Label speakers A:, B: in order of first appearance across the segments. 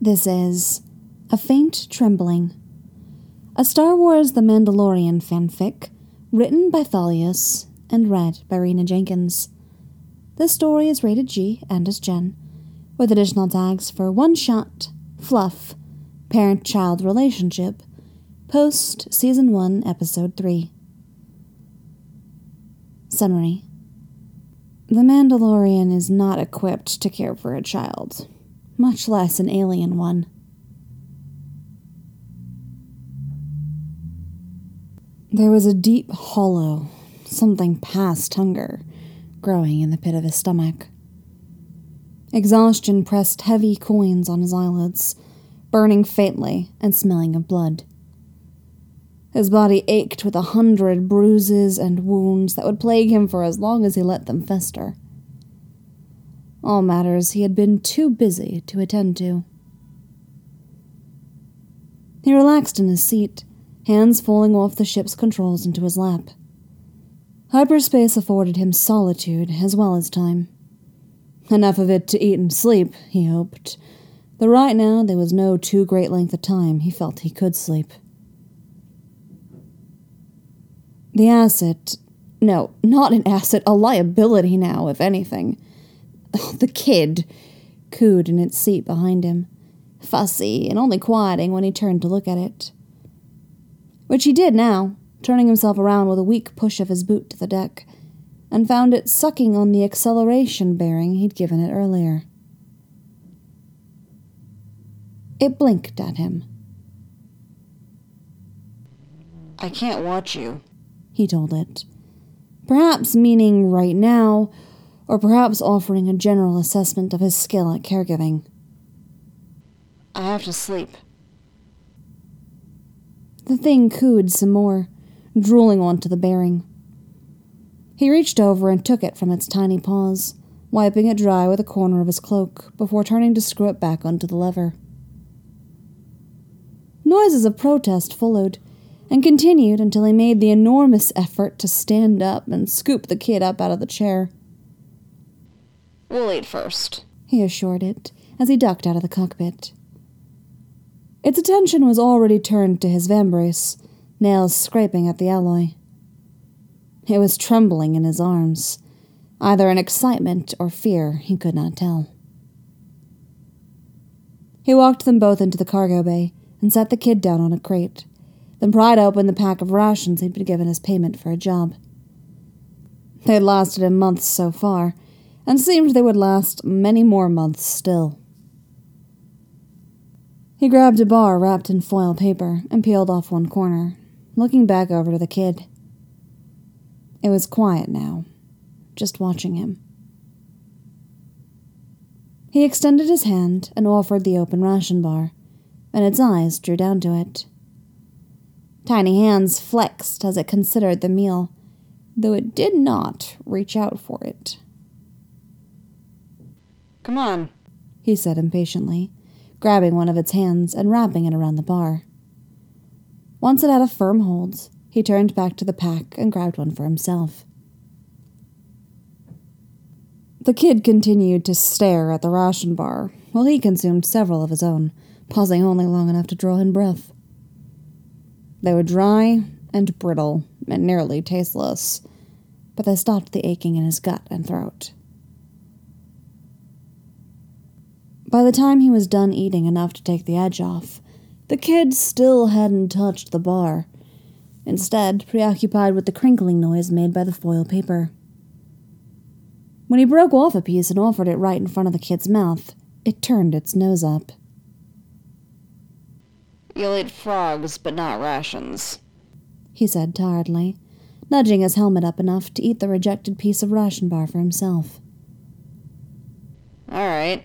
A: This is A Faint Trembling, a Star Wars The Mandalorian fanfic written by Thalius and read by Rena Jenkins. This story is rated G and is Gen, with additional tags for one-shot, fluff, parent-child relationship, post Season 1, Episode 3. Summary. The Mandalorian is not equipped to care for a child, much less an alien one. There was a deep hollow, something past hunger, growing in the pit of his stomach. Exhaustion pressed heavy coins on his eyelids, burning faintly and smelling of blood. His body ached with 100 bruises and wounds that would plague him for as long as he let them fester. All matters he had been too busy to attend to. He relaxed in his seat, hands falling off the ship's controls into his lap. Hyperspace afforded him solitude as well as time. Enough of it to eat and sleep, he hoped, though right now there was no too great length of time he felt he could sleep. The asset... No, not an asset, a liability now, if anything. The kid cooed in its seat behind him, fussy and only quieting when he turned to look at it. Which he did now, turning himself around with a weak push of his boot to the deck, and found it sucking on the acceleration bearing he'd given it earlier. It blinked at him.
B: "I can't watch you,"
A: he told it, perhaps meaning right now, or perhaps offering a general assessment of his skill at caregiving.
B: "I have to sleep."
A: The thing cooed some more, drooling onto the bearing. He reached over and took it from its tiny paws, wiping it dry with a corner of his cloak before turning to screw it back onto the lever. Noises of protest followed, and continued until he made the enormous effort to stand up and scoop the kid up out of the chair.
B: "We'll eat first,"
A: he assured it as he ducked out of the cockpit. Its attention was already turned to his vambrace, nails scraping at the alloy. It was trembling in his arms, either in excitement or fear, he could not tell. He walked them both into the cargo bay and sat the kid down on a crate, then pried open the pack of rations he'd been given as payment for a job. They had lasted him months so far, and seemed they would last many more months still. He grabbed a bar wrapped in foil paper and peeled off one corner, looking back over to the kid. It was quiet now, just watching him. He extended his hand and offered the open ration bar, and its eyes drew down to it. Tiny hands flexed as it considered the meal, though it did not reach out for it.
B: "Come on,"
A: he said impatiently, grabbing one of its hands and wrapping it around the bar. Once it had a firm hold, he turned back to the pack and grabbed one for himself. The kid continued to stare at the ration bar while he consumed several of his own, pausing only long enough to draw in breath. They were dry and brittle and nearly tasteless, but they stopped the aching in his gut and throat. By the time he was done eating enough to take the edge off, the kid still hadn't touched the bar, instead preoccupied with the crinkling noise made by the foil paper. When he broke off a piece and offered it right in front of the kid's mouth, it turned its nose up.
B: "You'll eat frogs, but not rations,"
A: he said tiredly, nudging his helmet up enough to eat the rejected piece of ration bar for himself.
B: "All right."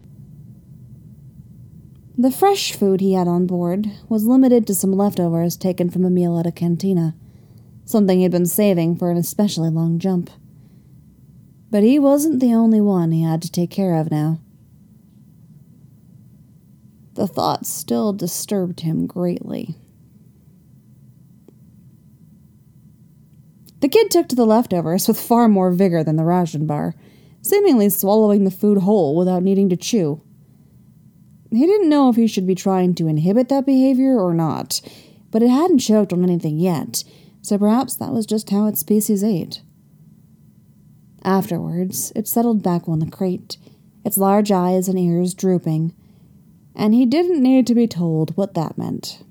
A: The fresh food he had on board was limited to some leftovers taken from a meal at a cantina, something he'd been saving for an especially long jump. But he wasn't the only one he had to take care of now. The thought still disturbed him greatly. The kid took to the leftovers with far more vigor than the ration bar, seemingly swallowing the food whole without needing to chew. He didn't know if he should be trying to inhibit that behavior or not, but it hadn't choked on anything yet, so perhaps that was just how its species ate. Afterwards, it settled back on the crate, its large eyes and ears drooping, and he didn't need to be told what that meant.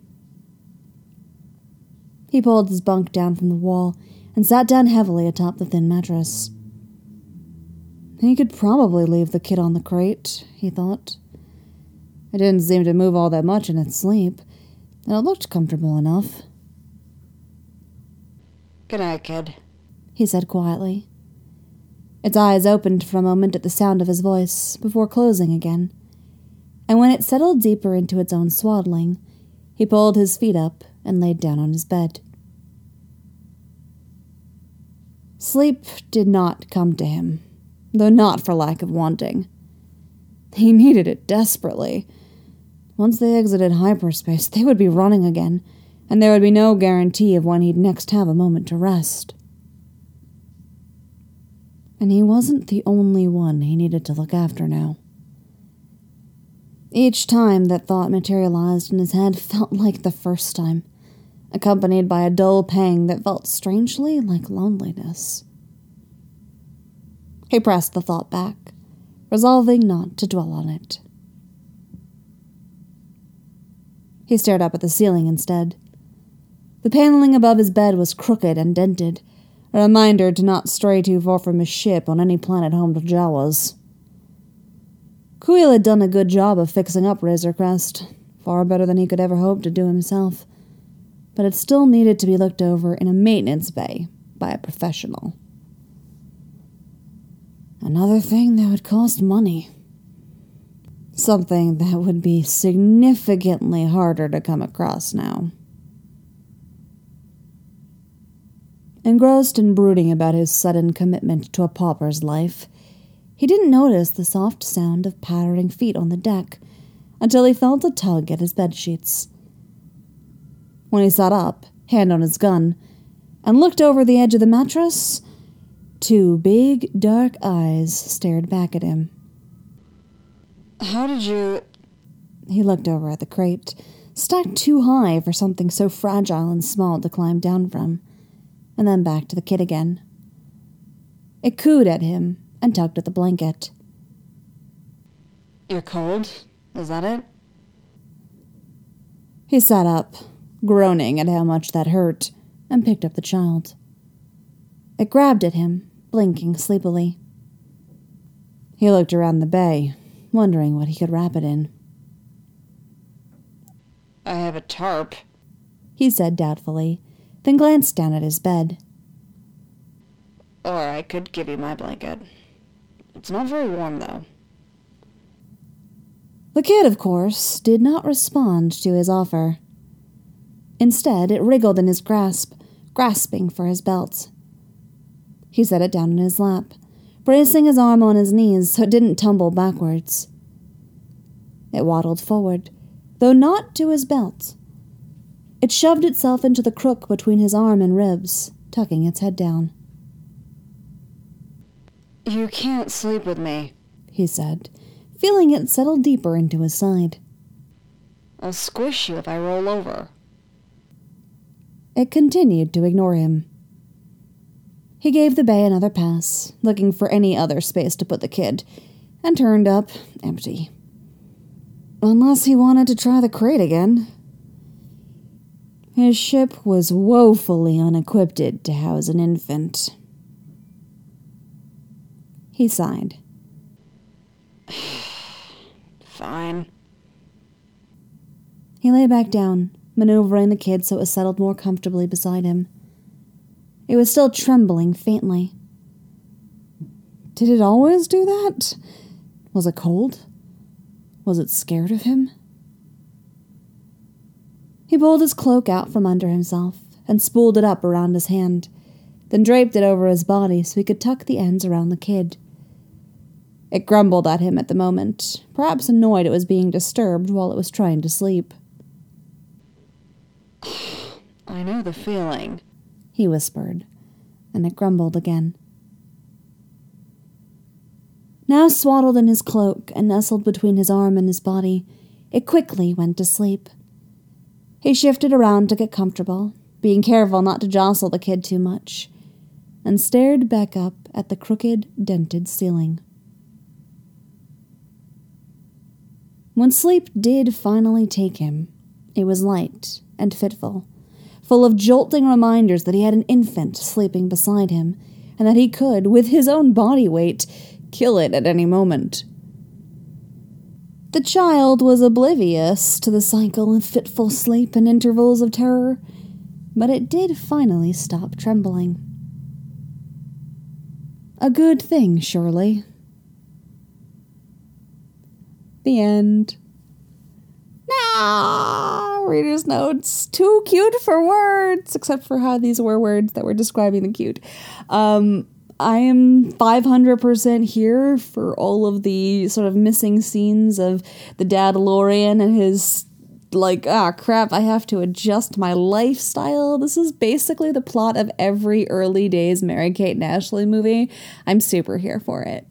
A: He pulled his bunk down from the wall and sat down heavily atop the thin mattress. He could probably leave the kid on the crate, he thought. It didn't seem to move all that much in its sleep, and it looked comfortable enough.
B: Good night, kid,
A: he said quietly. Its eyes opened for a moment at the sound of his voice, before closing again, and when it settled deeper into its own swaddling, he pulled his feet up and laid down on his bed. Sleep did not come to him, though not for lack of wanting. He needed it desperately. Once they exited hyperspace, they would be running again, and there would be no guarantee of when he'd next have a moment to rest. And he wasn't the only one he needed to look after now. Each time that thought materialized in his head felt like the first time, accompanied by a dull pang that felt strangely like loneliness. He pressed the thought back, resolving not to dwell on it. He stared up at the ceiling instead. The paneling above his bed was crooked and dented, a reminder to not stray too far from his ship on any planet home to Jawas. Kuiil had done a good job of fixing up Razor Crest, far better than he could ever hope to do himself, but it still needed to be looked over in a maintenance bay by a professional. Another thing that would cost money. Something that would be significantly harder to come across now. Engrossed and brooding about his sudden commitment to a pauper's life, he didn't notice the soft sound of pattering feet on the deck until he felt a tug at his bedsheets. When he sat up, hand on his gun, and looked over the edge of the mattress, two big, dark eyes stared back at him.
B: How did you...
A: He looked over at the crate, stacked too high for something so fragile and small to climb down from, and then back to the kid again. It cooed at him and tugged at the blanket.
B: You're cold? Is that it?
A: He sat up, groaning at how much that hurt, and picked up the child. It grabbed at him, blinking sleepily. He looked around the bay, wondering what he could wrap it in.
B: I have a tarp,
A: he said doubtfully, then glanced down at his bed.
B: Or I could give you my blanket. It's not very warm, though.
A: The kid, of course, did not respond to his offer. Instead, it wriggled in his grasp, grasping for his belt. He set it down in his lap, bracing his arm on his knees so it didn't tumble backwards. It waddled forward, though not to his belt. It shoved itself into the crook between his arm and ribs, tucking its head down.
B: You can't sleep with me,
A: he said, feeling it settle deeper into his side.
B: I'll squish you if I roll over.
A: It continued to ignore him. He gave the bay another pass, looking for any other space to put the kid, and turned up empty. Unless he wanted to try the crate again. His ship was woefully unequipped to house an infant. He sighed.
B: Fine.
A: He lay back down, maneuvering the kid so it was settled more comfortably beside him. It was still trembling faintly. Did it always do that? Was it cold? Was it scared of him? He pulled his cloak out from under himself and spooled it up around his hand, then draped it over his body so he could tuck the ends around the kid. It grumbled at him at the moment, perhaps annoyed it was being disturbed while it was trying to sleep.
B: I know the feeling,
A: he whispered, and it grumbled again. Now swaddled in his cloak and nestled between his arm and his body, It quickly went to sleep. He shifted around to get comfortable, being careful not to jostle the kid too much, and stared back up at the crooked, dented ceiling. When sleep did finally take him, it was light and fitful, full of jolting reminders that he had an infant sleeping beside him, and that he could, with his own body weight, kill it at any moment. The child was oblivious to the cycle of fitful sleep and intervals of terror, but it did finally stop trembling. A good thing, surely. The end. Nah, reader's notes. Too cute for words, except for how these were words that were describing the cute. I am 500% here for all of the sort of missing scenes of the Dadalorian and his, crap, I have to adjust my lifestyle. This is basically the plot of every early days Mary-Kate and Ashley movie. I'm super here for it.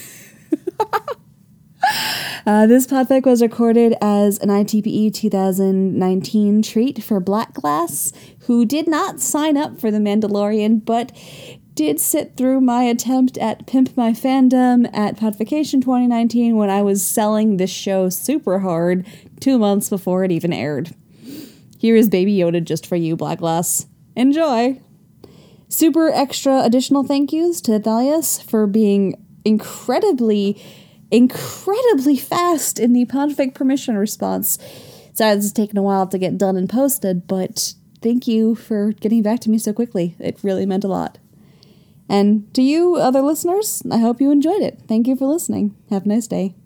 A: This podfic was recorded as an ITPE 2019 treat for Black Glass, who did not sign up for The Mandalorian, but did sit through my attempt at Pimp My Fandom at Podfication 2019 when I was selling this show super hard 2 months before it even aired. Here is Baby Yoda just for you, Black Glass. Enjoy! Super extra additional thank yous to Thalias for being incredibly fast in the podfic permission response. Sorry, this has taken a while to get done and posted, but thank you for getting back to me so quickly. It really meant a lot. And to you, other listeners, I hope you enjoyed it. Thank you for listening. Have a nice day.